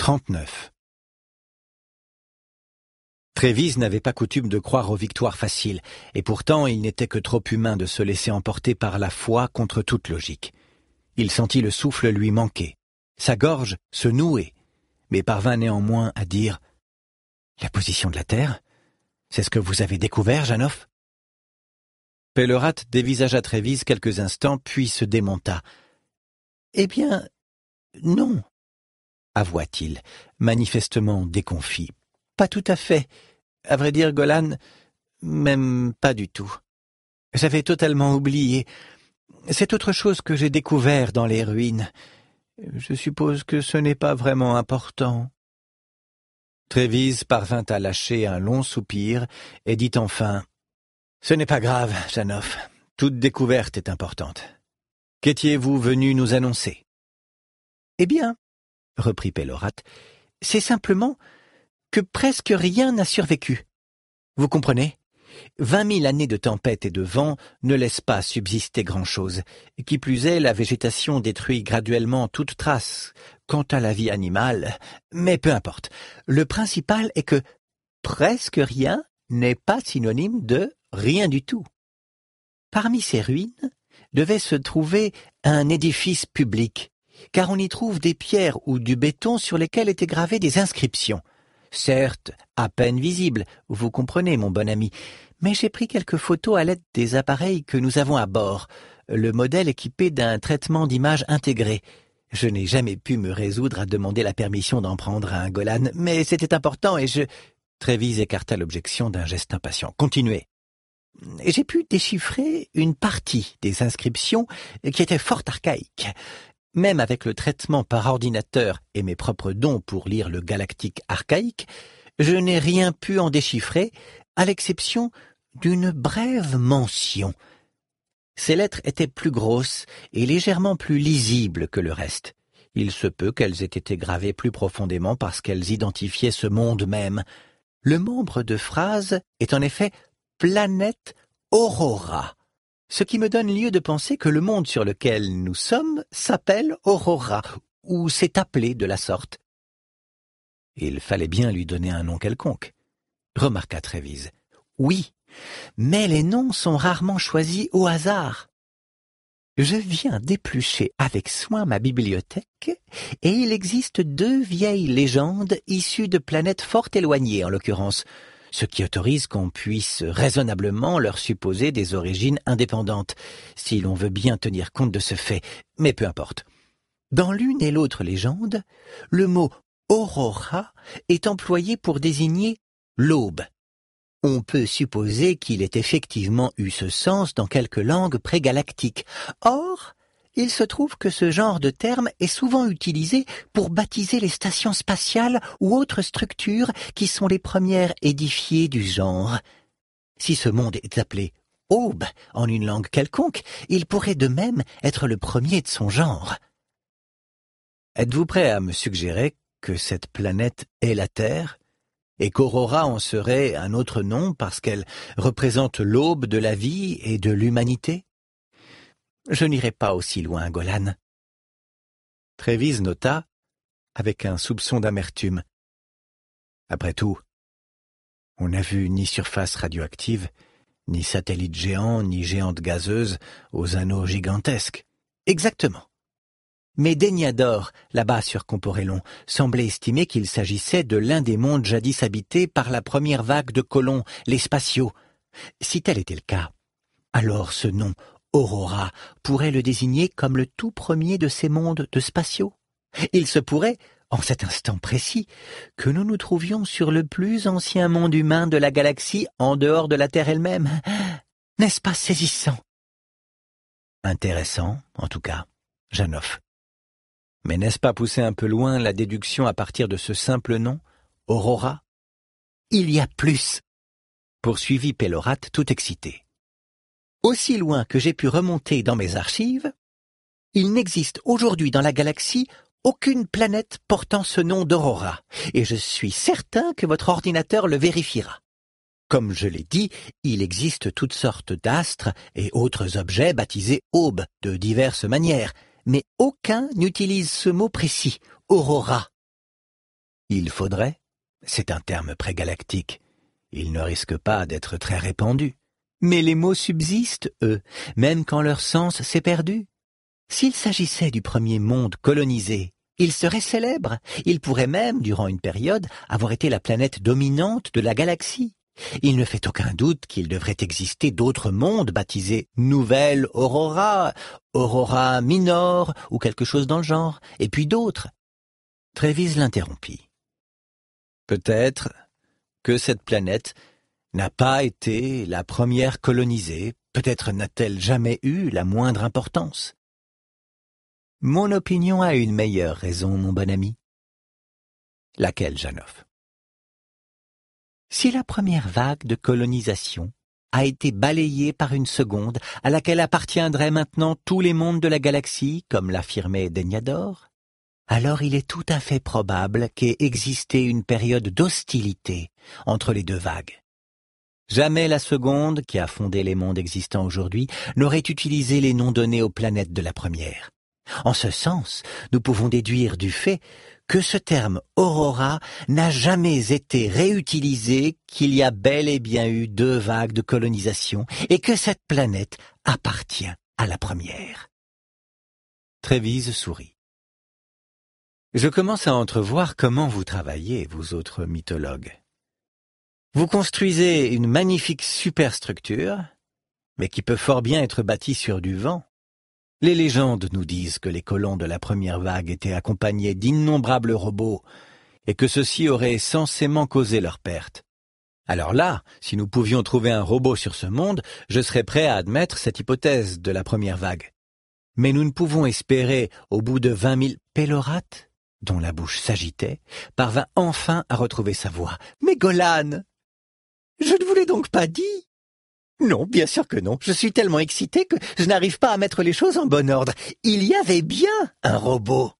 39. Trévise n'avait pas coutume de croire aux victoires faciles, et pourtant il n'était que trop humain de se laisser emporter par la foi contre toute logique. Il sentit le souffle lui manquer, sa gorge se nouer, mais parvint néanmoins à dire « La position de la Terre, c'est ce que vous avez découvert, Janoff ?» Pellerat dévisagea Trévise quelques instants, puis se démonta. « Eh bien, non » avoua-t-il, manifestement déconfit. « Pas tout à fait. À vrai dire, Golan, même pas du tout. J'avais totalement oublié. C'est autre chose que j'ai découvert dans les ruines. Je suppose que ce n'est pas vraiment important. » Trévise parvint à lâcher un long soupir et dit enfin « Ce n'est pas grave, Janoff. Toute découverte est importante. Qu'étiez-vous venu nous annoncer ?»« Eh bien, reprit Pellerat, c'est simplement que presque rien n'a survécu. Vous comprenez ? 20 000 années de tempête et de vent ne laissent pas subsister grand-chose. Qui plus est, la végétation détruit graduellement toute trace. Quant à la vie animale, mais peu importe. Le principal est que presque rien n'est pas synonyme de rien du tout. Parmi ces ruines devait se trouver un édifice public, car on y trouve des pierres ou du béton sur lesquels étaient gravées des inscriptions. Certes, à peine visibles, vous comprenez, mon bon ami, mais j'ai pris quelques photos à l'aide des appareils que nous avons à bord, le modèle équipé d'un traitement d'image intégré. Je n'ai jamais pu me résoudre à demander la permission d'en prendre un Golan, mais c'était important et je... Trévise écarta l'objection d'un geste impatient. Continuez. J'ai pu déchiffrer une partie des inscriptions qui étaient fort archaïques. Même avec le traitement par ordinateur et mes propres dons pour lire le galactique archaïque, je n'ai rien pu en déchiffrer, à l'exception d'une brève mention. Ces lettres étaient plus grosses et légèrement plus lisibles que le reste. Il se peut qu'elles aient été gravées plus profondément parce qu'elles identifiaient ce monde même. Le membre de phrase est en effet « planète Aurora », ce qui me donne lieu de penser que le monde sur lequel nous sommes s'appelle Aurora, ou s'est appelé de la sorte. Il fallait bien lui donner un nom quelconque, remarqua Trévise. Oui, mais les noms sont rarement choisis au hasard. Je viens d'éplucher avec soin ma bibliothèque, et il existe 2 vieilles légendes issues de planètes fort éloignées en l'occurrence, ce qui autorise qu'on puisse raisonnablement leur supposer des origines indépendantes, si l'on veut bien tenir compte de ce fait, mais peu importe. Dans l'une et l'autre légende, le mot « aurora » est employé pour désigner l'aube. On peut supposer qu'il ait effectivement eu ce sens dans quelques langues prégalactiques. Or, il se trouve que ce genre de terme est souvent utilisé pour baptiser les stations spatiales ou autres structures qui sont les premières édifiées du genre. Si ce monde est appelé aube en une langue quelconque, il pourrait de même être le premier de son genre. Êtes-vous prêt à me suggérer que cette planète est la Terre et qu'Aurora en serait un autre nom parce qu'elle représente l'aube de la vie et de l'humanité ? Je n'irai pas aussi loin, Golan. Trévise nota, avec un soupçon d'amertume. Après tout, on n'a vu ni surface radioactive, ni satellite géant, ni géante gazeuse aux anneaux gigantesques. Exactement. Mais Déniador, là-bas sur Comporellon, semblait estimer qu'il s'agissait de l'un des mondes jadis habités par la première vague de colons, les spatiaux. Si tel était le cas, alors ce nom, Aurora, pourrait le désigner comme le tout premier de ces mondes de spatiaux. Il se pourrait, en cet instant précis, que nous nous trouvions sur le plus ancien monde humain de la galaxie en dehors de la Terre elle-même. N'est-ce pas saisissant ? Intéressant, en tout cas, Janoff. Mais n'est-ce pas pousser un peu loin la déduction à partir de ce simple nom, Aurora ? Il y a plus, poursuivit Pellerat tout excité. Aussi loin que j'ai pu remonter dans mes archives, il n'existe aujourd'hui dans la galaxie aucune planète portant ce nom d'Aurora, et je suis certain que votre ordinateur le vérifiera. Comme je l'ai dit, il existe toutes sortes d'astres et autres objets baptisés aubes de diverses manières, mais aucun n'utilise ce mot précis, Aurora. Il faudrait, c'est un terme prégalactique. Il ne risque pas d'être très répandu. Mais les mots subsistent, eux, même quand leur sens s'est perdu. S'il s'agissait du premier monde colonisé, il serait célèbre. Il pourrait même, durant une période, avoir été la planète dominante de la galaxie. Il ne fait aucun doute qu'il devrait exister d'autres mondes baptisés Nouvelle Aurora, Aurora Minor ou quelque chose dans le genre, et puis d'autres. Trévise l'interrompit. Peut-être que cette planète n'a pas été la première colonisée, peut-être n'a-t-elle jamais eu la moindre importance. Mon opinion a une meilleure raison, mon bon ami. Laquelle, Janov? Si la première vague de colonisation a été balayée par une seconde à laquelle appartiendraient maintenant tous les mondes de la galaxie, comme l'affirmait Deniador, alors il est tout à fait probable qu'ait existé une période d'hostilité entre les deux vagues. Jamais la seconde, qui a fondé les mondes existants aujourd'hui, n'aurait utilisé les noms donnés aux planètes de la première. En ce sens, nous pouvons déduire du fait que ce terme Aurora n'a jamais été réutilisé, qu'il y a bel et bien eu deux vagues de colonisation et que cette planète appartient à la première. Trévise sourit. Je commence à entrevoir comment vous travaillez, vous autres mythologues. Vous construisez une magnifique superstructure, mais qui peut fort bien être bâtie sur du vent. Les légendes nous disent que les colons de la première vague étaient accompagnés d'innombrables robots et que ceux-ci auraient censément causé leur perte. Alors là, si nous pouvions trouver un robot sur ce monde, je serais prêt à admettre cette hypothèse de la première vague. Mais nous ne pouvons espérer, au bout de 20 000 Pélorates, dont la bouche s'agitait, parvint enfin à retrouver sa voix. « Mais Golan, je ne vous l'ai donc pas dit !» Non, bien sûr que non. Je suis tellement excité que je n'arrive pas à mettre les choses en bon ordre. Il y avait bien un robot.